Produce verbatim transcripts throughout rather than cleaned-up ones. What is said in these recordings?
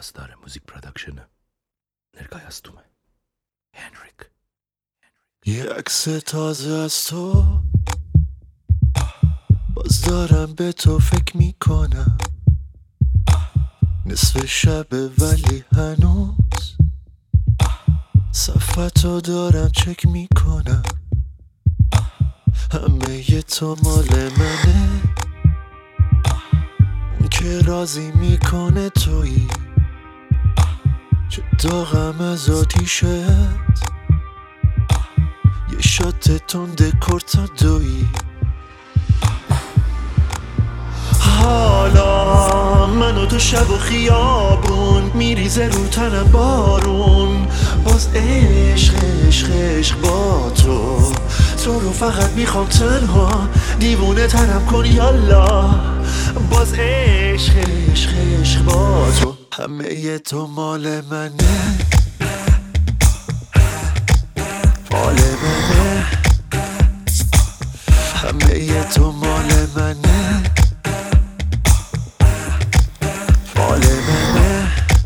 Bazıları müzik پروداکشن نرگایستومه هنریک. یه عکس تازه از تو باز دارم به تو فکر میکنم، نصف شبه ولی هنوز صفحتو دارم چک میکنم. همه ی تو مال منه، اون که راضی میکنه تویی، چه داغم از آتیشت، یه شات تنده کورتادویی. حالا من و تو شب و خیابون، میریزه رو تنم بارون، باز عشق عشق عشق با تو، تو رو فقط میخوام تنها، دیوونه تنم کن یالا، باز عشق عشق عشق با تو. همه ی تو مال منه، مال منه، همه ی تو مال منه، مال منه.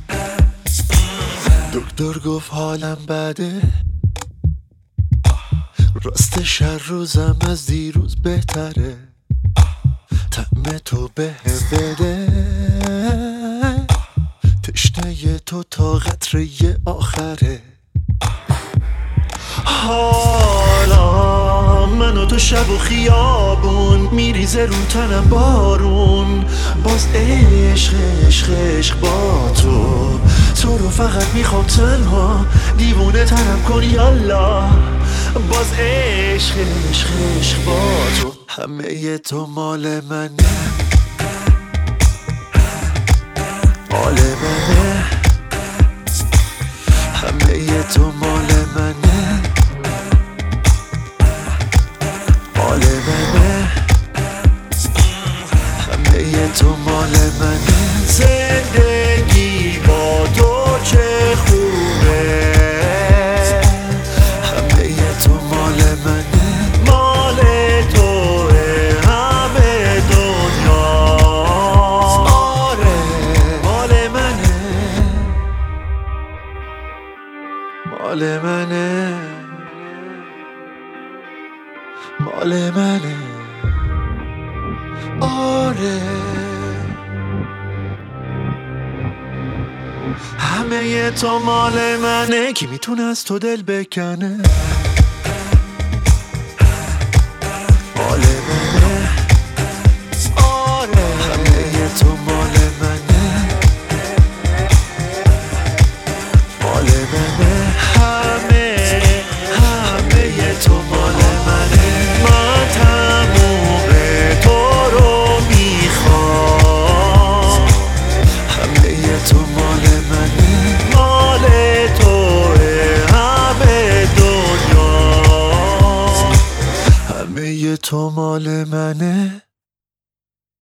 دکتر گفت حالم بده، راستش هر روزم از دیروز بهتره، طعم تو بهم بده، تشنه تو تا قطره آخره. حالا من و تو شب و خیابون، میریزه رو تنم بارون، باز عشق عشق عشق با تو، تو رو فقط میخوام تنها، دیوونه تنم کن یالا، باز عشق عشق عشق با تو. همه ی تو مال منه، مال منه، همه ی تو مال منه، مال منه، همه ی تو مال منه. زندگی با تو چه خوبه، همه ی تو مال منه، مال توه همه دنیا. آره مال منه، مال منه، مال منه. آره همه ی تو مال منه، کی میتونه از تو دل بکنه، مال منه. آره همه ی تو مال منه، مال منه، همه همه ی تو مال منه. من تموم تو رو میخوام، همه ی تو مال منه، مال توه همه دنیا، همه ی تو مال منه.